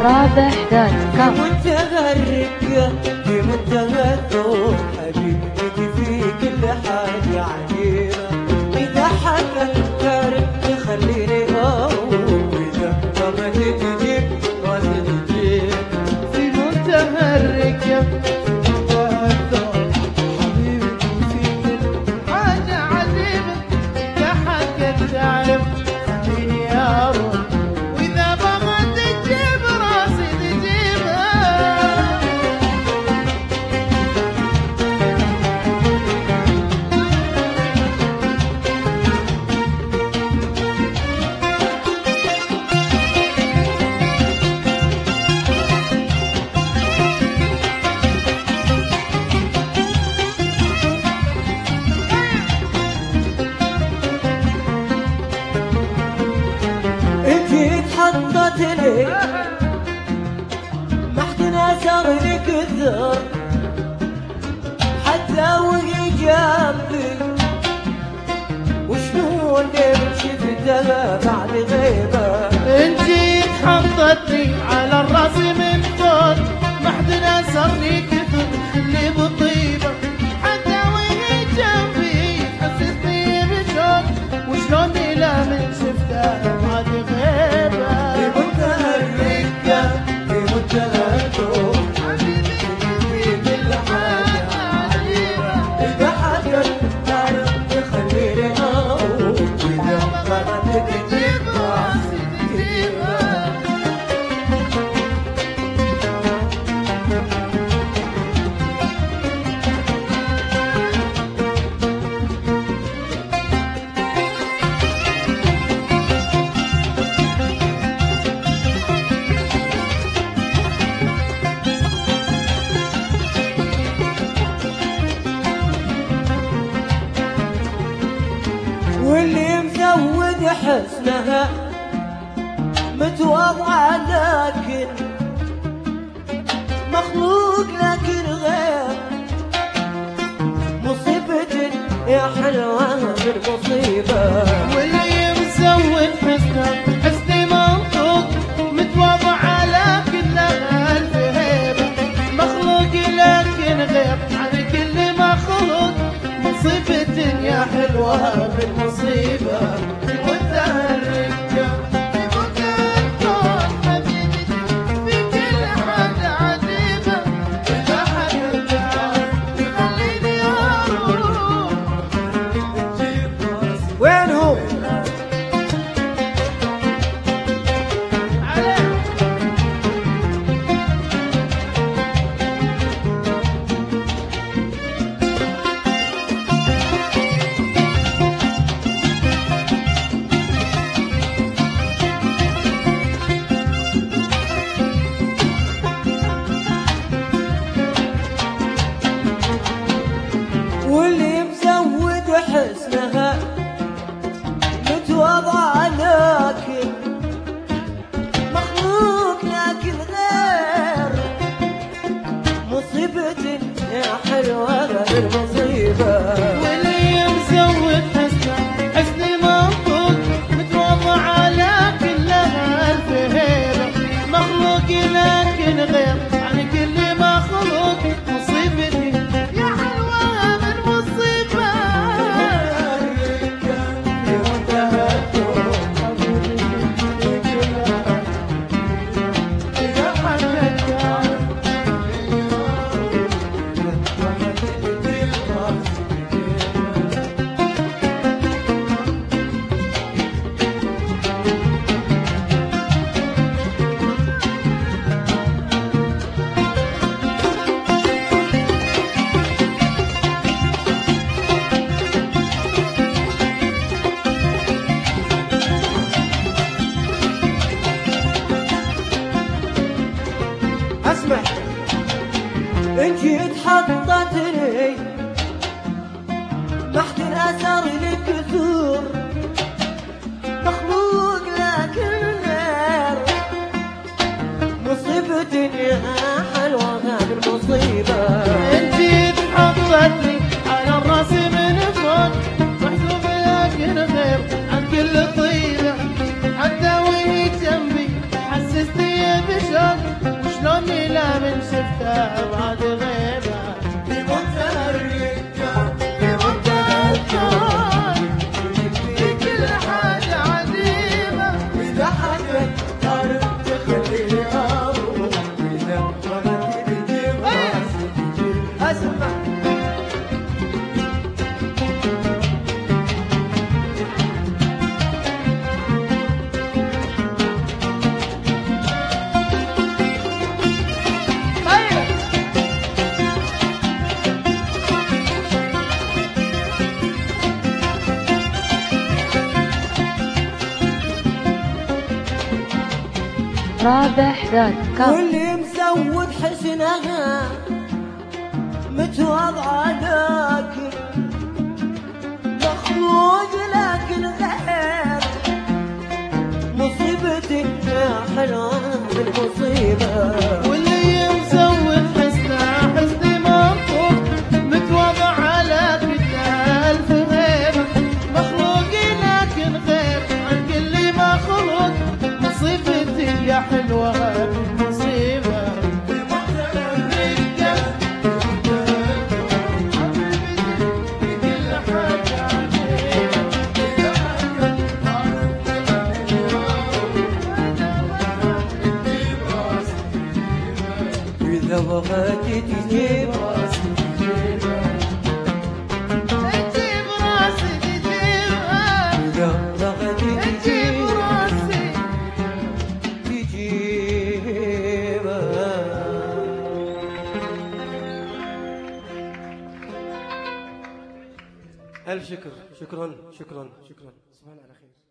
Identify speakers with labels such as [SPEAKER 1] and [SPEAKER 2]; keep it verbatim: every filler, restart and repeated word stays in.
[SPEAKER 1] رابح دوت كوم.
[SPEAKER 2] متغرق في منتهى الذوق حبيبتي في كل حاجة عجيبة، إذا حكت تخليني أوه، وإذا ما تجيب ما تجيب في منتهى الرقة منتهى الذوق حبيبتي في كل حاجة عجيبة، إذا حكت تعرف خليني أروح، وإذا بغت تجيب راسي تجيبها. حطت لي ما حد ناصر لي كثر، حتى وهي جنبي وشلون شفتها بعد غيبة.
[SPEAKER 3] انتي تحطتني على الراس من فوق، ما حد ناصرني كثر اللي بطيبة، حتى وهي جنبي حسستني بشوق، وشلون لا من شفتها بعد غيبة.
[SPEAKER 2] واللي مزود حسنها متواضعة لكن مخلوق لكن غير مصيبة يا حلوة بالمصيبة.
[SPEAKER 3] واللي مزود حسنها حسني منطوق، متواضعة لكن لها ألف هيبة، مخلوق لكن غير عن كل مخلوق، مصيبة يا حلوة بالمصيبة. منتهى الرقة في منتهى الذوق حبيبتي في كل حاجة عجيبة، إذا حكت تعرف تخليني أروح.
[SPEAKER 2] وينهم؟ واللي مزود حسنها متواضعة لكن مخلوق لكن غير مصيبة يا حلوة بالمصيبة.
[SPEAKER 3] واللي مزود حسنها حسني منطوق، متواضعة لكن لها ألف هيبة، مخلوق لكن غير عن كل مخلوق، مصيبتي يا حلوة بالمصيبة.
[SPEAKER 2] اسمع انتي اتحطت لي ما حد اثر لي كثور، مخلوق لكن غير مصيبة يا حلوة بالمصيبة.
[SPEAKER 3] انتي تحطتني على الراس من فوق، محسوب لكن غير عن كل طيبة، حتى وهي جنبي حسستني بشوق،
[SPEAKER 1] رابح دوت كوم.
[SPEAKER 2] واللي مسود حسنها متواضعة لكن مخلوق لكن غير مصيبتي يا حلوة بالمصيبة.
[SPEAKER 3] واللي مسود حسنه حسني مرفوض متواضع لكن ألف غير مخلوق لكن غير عن كل مخلوق مصيبتي يا حلوة بالمصيبة.
[SPEAKER 2] إذا بغيتي تجيب راسي
[SPEAKER 3] تجيب راسي تجيبها.
[SPEAKER 2] إذا بغيتي
[SPEAKER 3] تجيب
[SPEAKER 2] تجيب
[SPEAKER 3] راسي
[SPEAKER 2] تجيبها. ألف شكر. شكرا شكرا شكرا. صباح على خير.